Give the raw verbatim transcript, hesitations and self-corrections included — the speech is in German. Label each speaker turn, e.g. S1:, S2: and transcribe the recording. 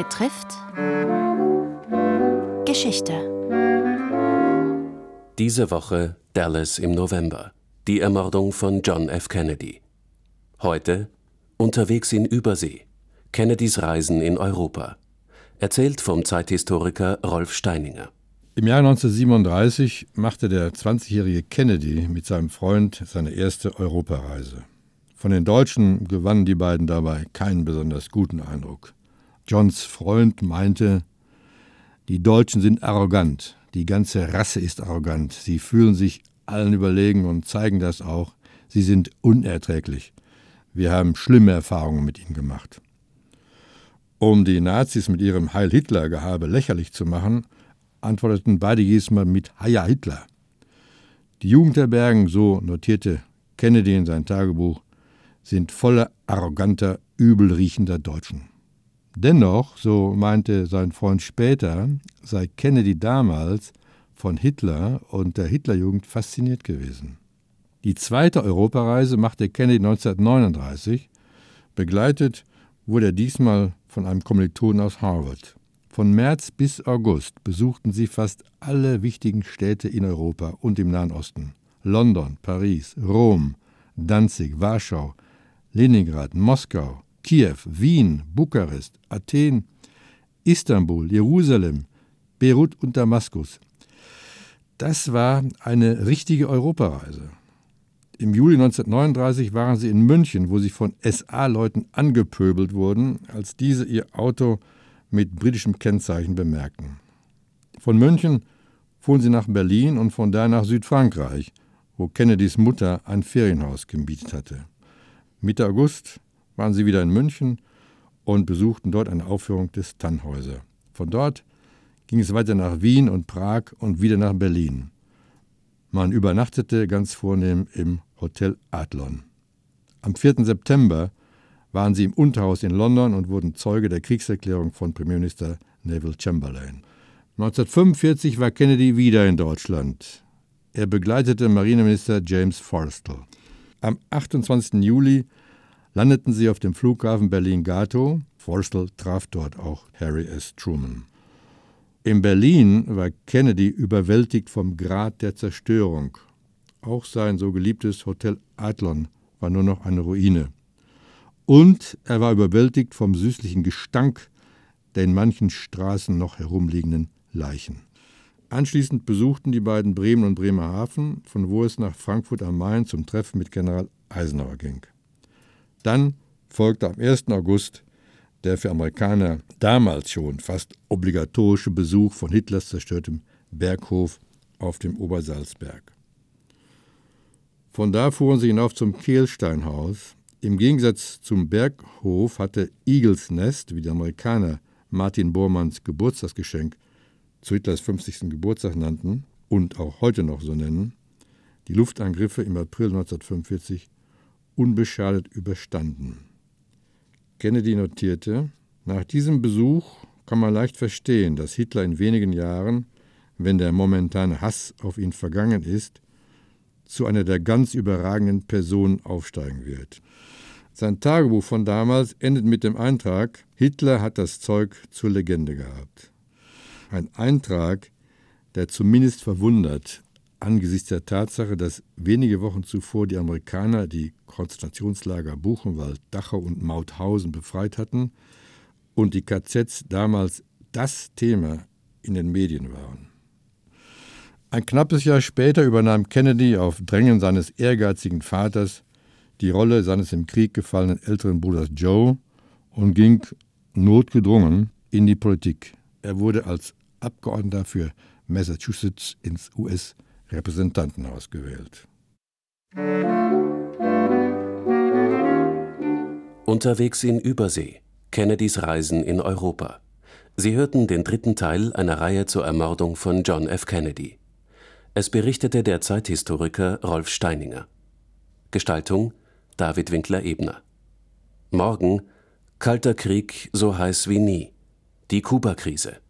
S1: betrifft Geschichte.
S2: Diese Woche Dallas im November. Die Ermordung von John F. Kennedy. Heute unterwegs in Übersee. Kennedys Reisen in Europa. Erzählt vom Zeithistoriker Rolf Steininger.
S3: Im Jahr neunzehnhundertsiebenunddreißig machte der zwanzigjährige Kennedy mit seinem Freund seine erste Europareise. Von den Deutschen gewannen die beiden dabei keinen besonders guten Eindruck. Johns Freund meinte, die Deutschen sind arrogant, die ganze Rasse ist arrogant, sie fühlen sich allen überlegen und zeigen das auch, sie sind unerträglich. Wir haben schlimme Erfahrungen mit ihnen gemacht. Um die Nazis mit ihrem Heil-Hitler-Gehabe lächerlich zu machen, antworteten beide diesmal mit Heia Hitler. Die Jugendherbergen, so notierte Kennedy in sein Tagebuch, sind voller arroganter, übelriechender Deutschen. Dennoch, so meinte sein Freund später, sei Kennedy damals von Hitler und der Hitlerjugend fasziniert gewesen. Die zweite Europareise machte Kennedy neunzehnhundertneununddreißig. Begleitet wurde er diesmal von einem Kommilitonen aus Harvard. Von März bis August besuchten sie fast alle wichtigen Städte in Europa und im Nahen Osten. London, Paris, Rom, Danzig, Warschau, Leningrad, Moskau, Kiew, Wien, Bukarest, Athen, Istanbul, Jerusalem, Beirut und Damaskus. Das war eine richtige Europareise. Im Juli neunzehnhundertneununddreißig waren sie in München, wo sie von S A-Leuten angepöbelt wurden, als diese ihr Auto mit britischem Kennzeichen bemerkten. Von München fuhren sie nach Berlin und von da nach Südfrankreich, wo Kennedys Mutter ein Ferienhaus gemietet hatte. Mitte August waren sie wieder in München und besuchten dort eine Aufführung des Tannhäuser. Von dort ging es weiter nach Wien und Prag und wieder nach Berlin. Man übernachtete ganz vornehm im Hotel Adlon. Am vierten September waren sie im Unterhaus in London und wurden Zeuge der Kriegserklärung von Premierminister Neville Chamberlain. neunzehnhundertfünfundvierzig war Kennedy wieder in Deutschland. Er begleitete Marineminister James Forrestal. Am achtundzwanzigsten Juli landeten sie auf dem Flughafen Berlin-Gatow. Forrestal traf dort auch Harry S. Truman. In Berlin war Kennedy überwältigt vom Grad der Zerstörung. Auch sein so geliebtes Hotel Adlon war nur noch eine Ruine. Und er war überwältigt vom süßlichen Gestank der in manchen Straßen noch herumliegenden Leichen. Anschließend besuchten die beiden Bremen und Bremerhaven, von wo es nach Frankfurt am Main zum Treffen mit General Eisenhower ging. Dann folgte am ersten August der für Amerikaner damals schon fast obligatorische Besuch von Hitlers zerstörtem Berghof auf dem Obersalzberg. Von da fuhren sie hinauf zum Kehlsteinhaus. Im Gegensatz zum Berghof hatte Eagles Nest, wie die Amerikaner Martin Bormanns Geburtstagsgeschenk zu Hitlers fünfzigsten Geburtstag nannten und auch heute noch so nennen, die Luftangriffe im April neunzehnhundertfünfundvierzig unbeschadet überstanden. Kennedy notierte, nach diesem Besuch kann man leicht verstehen, dass Hitler in wenigen Jahren, wenn der momentane Hass auf ihn vergangen ist, zu einer der ganz überragenden Personen aufsteigen wird. Sein Tagebuch von damals endet mit dem Eintrag, Hitler hat das Zeug zur Legende gehabt. Ein Eintrag, der zumindest verwundert, angesichts der Tatsache, dass wenige Wochen zuvor die Amerikaner die Konzentrationslager Buchenwald, Dachau und Mauthausen befreit hatten und die K Zs damals das Thema in den Medien waren. Ein knappes Jahr später übernahm Kennedy auf Drängen seines ehrgeizigen Vaters die Rolle seines im Krieg gefallenen älteren Bruders Joe und ging notgedrungen in die Politik. Er wurde als Abgeordneter für Massachusetts ins U S-Repräsentantenhaus gewählt.
S2: Unterwegs in Übersee. Kennedys Reisen in Europa. Sie hörten den dritten Teil einer Reihe zur Ermordung von John F. Kennedy. Es berichtete der Zeithistoriker Rolf Steininger. Gestaltung David Winkler-Ebner. Morgen Kalter Krieg so heiß wie nie. Die Kubakrise.